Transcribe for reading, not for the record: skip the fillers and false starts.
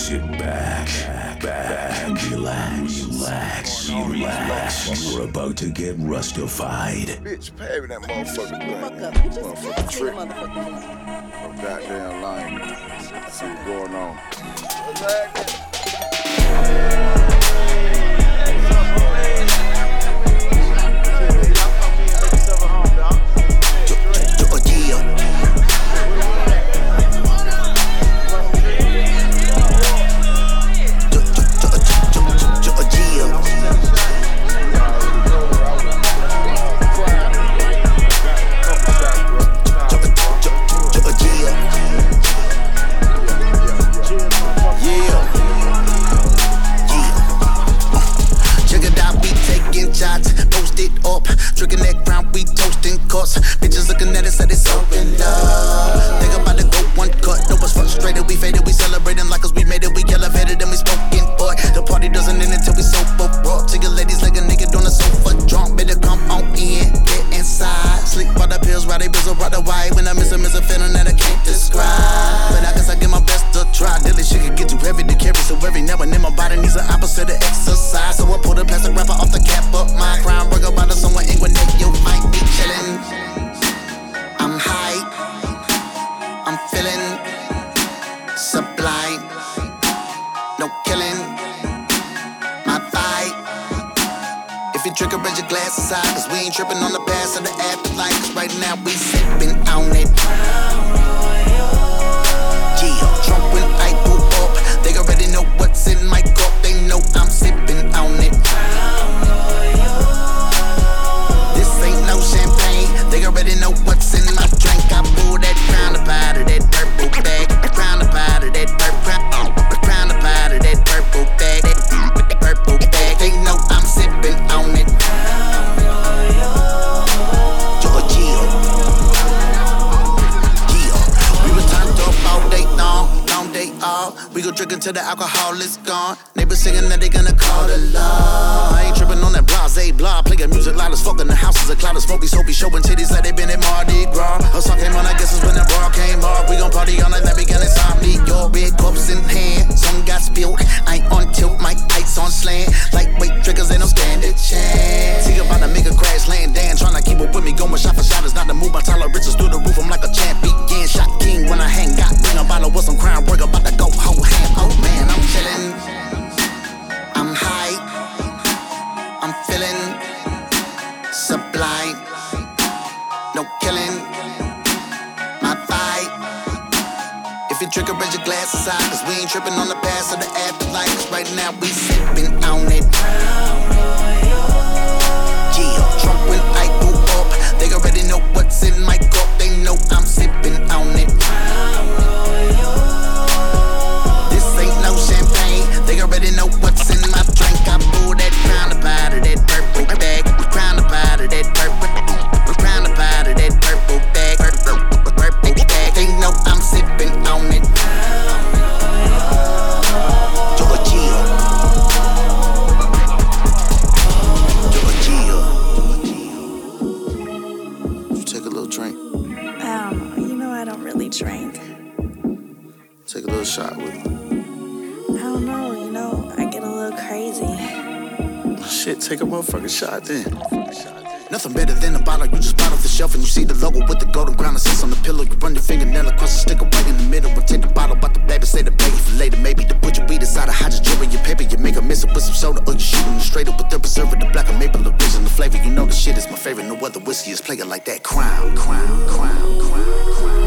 Sit back, and relax. You're about to get rustified. Bitch, pay me that motherfucker thing. Fuck up. You just Motherfucking trick. motherfucker. From goddamn line. See what's going on. Drinking that crown, we toasting cuts. Bitches looking at us, said it's open up. Think about to go one cut. No one's frustrated, we faded, we celebrating like us, we made it, we elevated, and we spoken. But the party doesn't end until we sober up. Take your ladies like a nigga on the sofa, drunk. Better come on in, get inside. Sleep by the pills, ride a bizzle, ride the white. When I miss a feeling that I can't describe. But I guess I give my best to try. Daily shit can get too heavy to carry, so every now and then my body needs an opposite of exercise. So I pull the plastic wrapper off the cap of my crown. Burger by the somewhere England that you might be chillin'. I'm high, I'm feeling sublime. No killing my vibe. If you drink a raise your glasses high, cause we ain't tripping on the past or the afterlife. Cause right now we sippin' on it. Yeah, drunk when I pull up. They already know what's in my cup. They know I'm sippin' on it. This ain't no champagne. They already know what's in my drink. I pull that crown up out of that purple bag. Crown up out of that crown up out of that purple bag. That purple bag. They know I'm sippin' on it. Georgia. We was turned up all day long day off. We go drink until the alcohol is gone. Neighbors singing that they gonna call the law. I ain't tripping on that blase blah. Playing music loud as fuck in the house is a cloud of smoky soapy showing titties like they been at Mardi Gras. A song came on, I guess it's when the bar came off. We gon' party all night like we got insomnia. Your red cups in hand, some got spilled. I ain't on tilt, my ice on slant. Lightweight triggers ain't no standard chance. He about to make a crash land Dan, tryna keep up with me, going shot for shot. It's not to move my tolerance through the roof. I'm like a champion, shot king when I hang. Got bring a bottle with some crown, work about to go whole ham. Oh man, I'm chillin'. I'm high, I'm feeling sublime. No killing my vibe. If you drink a raise your glasses high, cause we ain't tripping on the past or the afterlife. Cause right now we sippin' on it. Yeah, drunk when I pull up. They already know what's in my cup. They know I'm sippin' on it. This ain't no champagne. They already know what's in my drink. I pull that crown up out of that purple bag. Crown up out of that purple. Crown up out of that purple bag. Purple bag. They know I'm sippin' on it. Georgia. You take a little drink. You know I don't really drink. Take a little shot with me. I don't know, I get a little crazy. Shit, take a motherfucking shot then. Nothing better than a bottle you just bought off the shelf and you see the logo with the golden crown that sits on the pillow. You run your fingernail across the sticker right in the middle and take the bottle out the baby, say the baby for later. Maybe to put your weed inside a hydrogen in your paper. You make a miss it with some soda or you shoot them straight up with the preservative, black and maple original flavor. You know the shit is my favorite. No other whiskey is playing like that. Crown.